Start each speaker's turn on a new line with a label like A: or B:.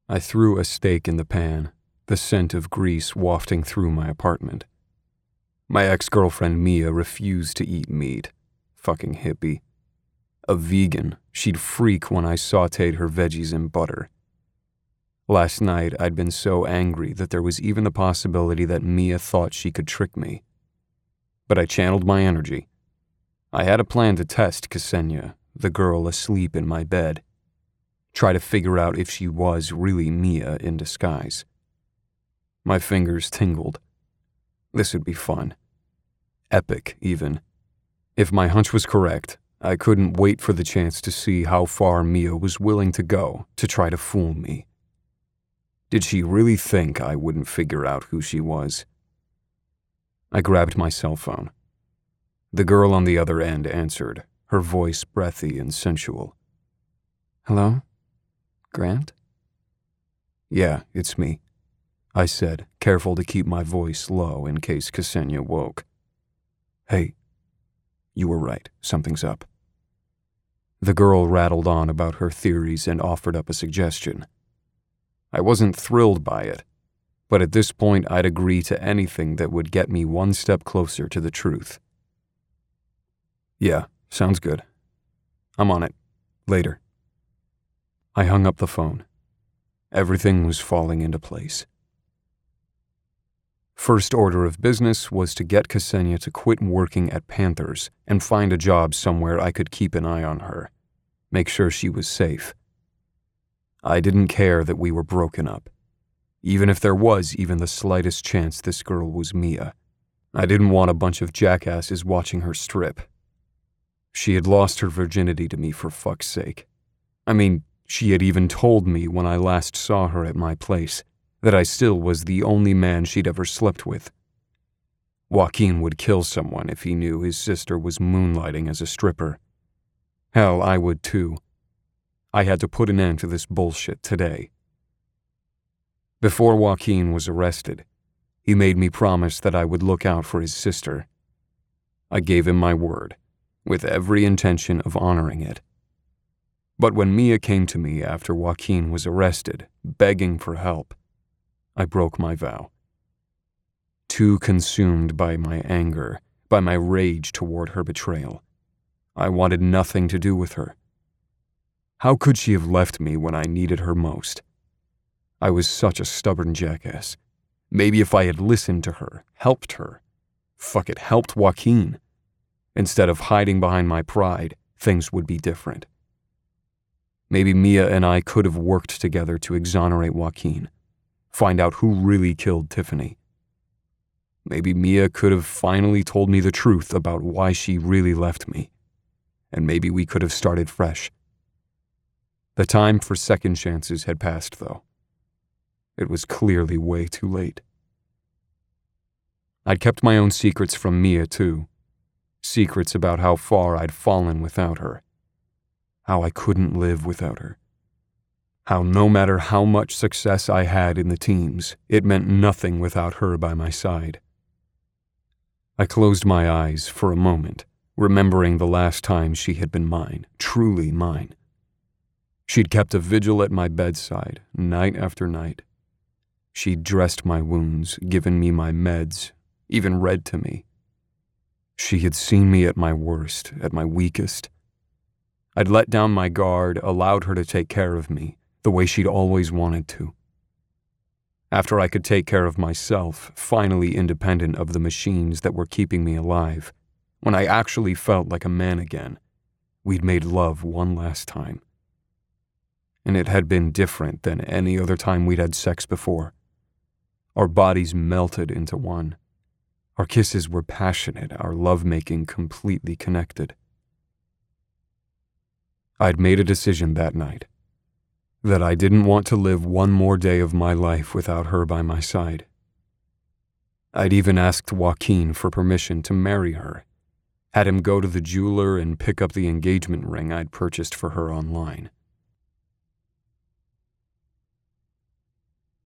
A: I threw a steak in the pan, the scent of grease wafting through my apartment. My ex-girlfriend Mia refused to eat meat. Fucking hippie. A vegan, she'd freak when I sautéed her veggies in butter. Last night, I'd been so angry that there was even the possibility that Mia thought she could trick me. But I channeled my energy. I had a plan to test Ksenia, the girl asleep in my bed. Try to figure out if she was really Mia in disguise. My fingers tingled. This would be fun. Epic, even. If my hunch was correct, I couldn't wait for the chance to see how far Mia was willing to go to try to fool me. Did she really think I wouldn't figure out who she was? I grabbed my cell phone. The girl on the other end answered, her voice breathy and sensual. "Hello? Grant?" "Yeah, it's me," I said, careful to keep my voice low in case Ksenia woke. "Hey, you were right, something's up." The girl rattled on about her theories and offered up a suggestion. I wasn't thrilled by it, but at this point I'd agree to anything that would get me one step closer to the truth. "Yeah, sounds good. I'm on it. Later." I hung up the phone. Everything was falling into place. First order of business was to get Ksenia to quit working at Panthers and find a job somewhere I could keep an eye on her, make sure she was safe. I didn't care that we were broken up, even if there was even the slightest chance this girl was Mia. I didn't want a bunch of jackasses watching her strip. She had lost her virginity to me for fuck's sake. I mean, she had even told me when I last saw her at my place that I still was the only man she'd ever slept with. Joaquin would kill someone if he knew his sister was moonlighting as a stripper. Hell, I would too. I had to put an end to this bullshit today. Before Joaquin was arrested, he made me promise that I would look out for his sister. I gave him my word, with every intention of honoring it. But when Mia came to me after Joaquin was arrested, begging for help, I broke my vow. Too consumed by my anger, by my rage toward her betrayal, I wanted nothing to do with her. How could she have left me when I needed her most? I was such a stubborn jackass. Maybe if I had listened to her, helped her, helped Joaquin, instead of hiding behind my pride, things would be different. Maybe Mia and I could have worked together to exonerate Joaquin, find out who really killed Tiffany. Maybe Mia could have finally told me the truth about why she really left me, and maybe we could have started fresh. The time for second chances had passed, though. It was clearly way too late. I'd kept my own secrets from Mia, too. Secrets about how far I'd fallen without her. How I couldn't live without her. How no matter how much success I had in the teams, it meant nothing without her by my side. I closed my eyes for a moment, remembering the last time she had been mine, truly mine. She'd kept a vigil at my bedside, night after night. She'd dressed my wounds, given me my meds, even read to me. She had seen me at my worst, at my weakest. I'd let down my guard, allowed her to take care of me, the way she'd always wanted to. After I could take care of myself, finally independent of the machines that were keeping me alive, when I actually felt like a man again, we'd made love one last time. And it had been different than any other time we'd had sex before. Our bodies melted into one. Our kisses were passionate, our lovemaking completely connected. I'd made a decision that night, that I didn't want to live one more day of my life without her by my side. I'd even asked Joaquin for permission to marry her, had him go to the jeweler and pick up the engagement ring I'd purchased for her online.